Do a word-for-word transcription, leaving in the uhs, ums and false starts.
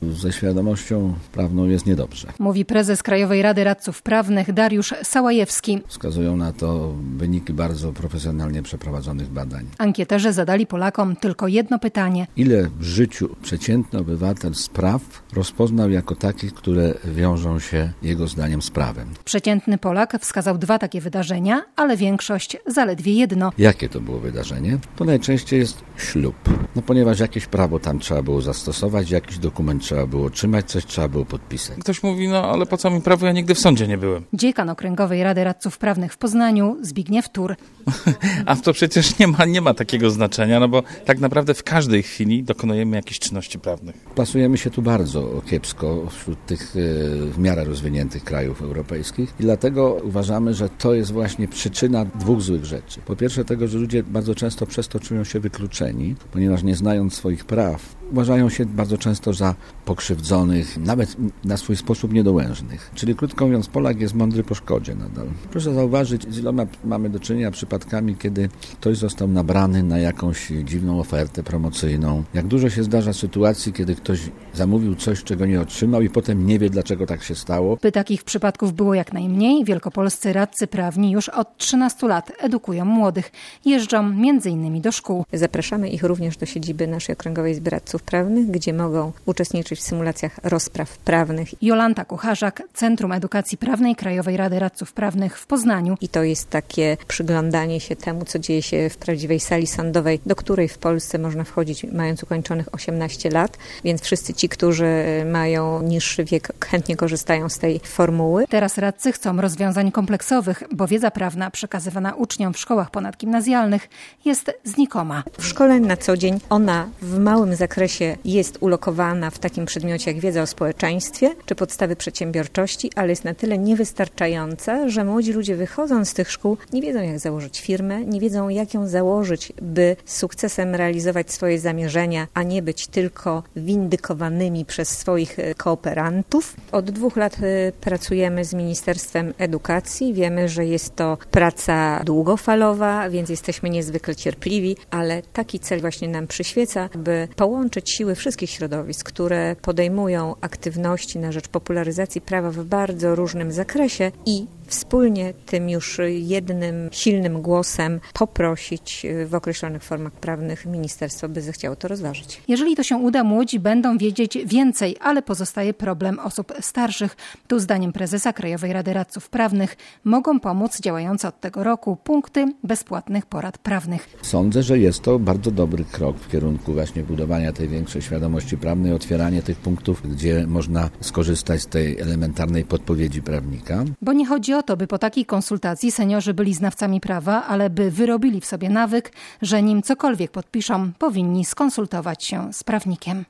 ze świadomością prawną jest niedobrze. Mówi prezes Krajowej Rady Radców Prawnych Dariusz Sałajewski. Wskazują na to wyniki bardzo profesjonalnie przeprowadzonych badań. Ankieterzy zadali Polakom tylko jedno pytanie. Ile w życiu przeciętny obywatel spraw rozpoznał jako takich, które wiążą się jego zdaniem z prawem? Przeciętny Polak wskazał dwa takie wydarzenia, ale większość zaledwie jedno. Jakie to było wydarzenie? To najczęściej jest ślub. No ponieważ jakieś prawo tam trzeba było zastosować, jakiś dokument trzeba było otrzymać, coś trzeba było podpisać. Ktoś mówi, no ale po co mi prawo, ja nigdy w sądzie nie byłem. Dziekan Okręgowej Rady Radców Prawnych w Poznaniu, Zbigniew Tur. A to przecież nie ma, nie ma takiego znaczenia, no bo tak naprawdę w każdej chwili dokonujemy jakichś czynności prawnych. Plasujemy się tu bardzo kiepsko wśród tych w miarę rozwiniętych krajów europejskich i dlatego uważamy, że to jest właśnie przyczyna dwóch złych rzeczy. Po pierwsze tego, że ludzie bardzo często przez to czują się wykluczeni, ponieważ nie znając swoich praw, uważają się bardzo często za pokrzywdzonych, nawet na swój sposób niedołężnych. Czyli krótko mówiąc, Polak jest mądry po szkodzie nadal. Proszę zauważyć, z iloma mamy do czynienia przypadkami, kiedy ktoś został nabrany na jakąś dziwną ofertę promocyjną. Jak dużo się zdarza sytuacji, kiedy ktoś zamówił coś, czego nie otrzymał i potem nie wie, dlaczego tak się stało. By takich przypadków było jak najmniej, wielkopolscy radcy prawni już od trzynastu lat edukują młodych. Jeżdżą między innymi do szkół. Zapraszamy ich również do siedziby naszej Okręgowej Izby Radców Prawnych, gdzie mogą uczestniczyć w symulacjach rozpraw prawnych. Jolanta Kucharzak, Centrum Edukacji Prawnej Krajowej Rady Radców Prawnych w Poznaniu. I to jest takie przyglądanie się temu, co dzieje się w prawdziwej sali sądowej, do której w Polsce można wchodzić mając ukończonych osiemnaście lat, więc wszyscy ci, którzy mają niższy wiek, chętnie korzystają z tej formuły. Teraz radcy chcą rozwiązań kompleksowych, bo wiedza prawna przekazywana uczniom w szkołach ponadgimnazjalnych jest znikoma. W szkole na co dzień ona w małym zakresie jest ulokowana w takim przedmiocie jak wiedza o społeczeństwie czy podstawy przedsiębiorczości, ale jest na tyle niewystarczająca, że młodzi ludzie wychodząc z tych szkół nie wiedzą, jak założyć firmę, nie wiedzą, jak ją założyć, by z sukcesem realizować swoje zamierzenia, a nie być tylko windykowanymi przez swoich kooperantów. Od dwóch lat pracujemy z Ministerstwem Edukacji. Wiemy, że jest to praca długofalowa, więc jesteśmy niezwykle cierpliwi, ale taki cel właśnie nam przyświeca, by połączyć siły wszystkich środowisk, które podejmują aktywności na rzecz popularyzacji prawa w bardzo różnym zakresie i wspólnie tym już jednym silnym głosem poprosić w określonych formach prawnych ministerstwo, by zechciało to rozważyć. Jeżeli to się uda, młodzi będą wiedzieć więcej, ale pozostaje problem osób starszych. Tu zdaniem prezesa Krajowej Rady Radców Prawnych mogą pomóc działające od tego roku punkty bezpłatnych porad prawnych. Sądzę, że jest to bardzo dobry krok w kierunku właśnie budowania tej większej świadomości prawnej, otwierania tych punktów, gdzie można skorzystać z tej elementarnej podpowiedzi prawnika. Bo nie chodzi o to, by po takiej konsultacji seniorzy byli znawcami prawa, ale by wyrobili w sobie nawyk, że nim cokolwiek podpiszą, powinni skonsultować się z prawnikiem.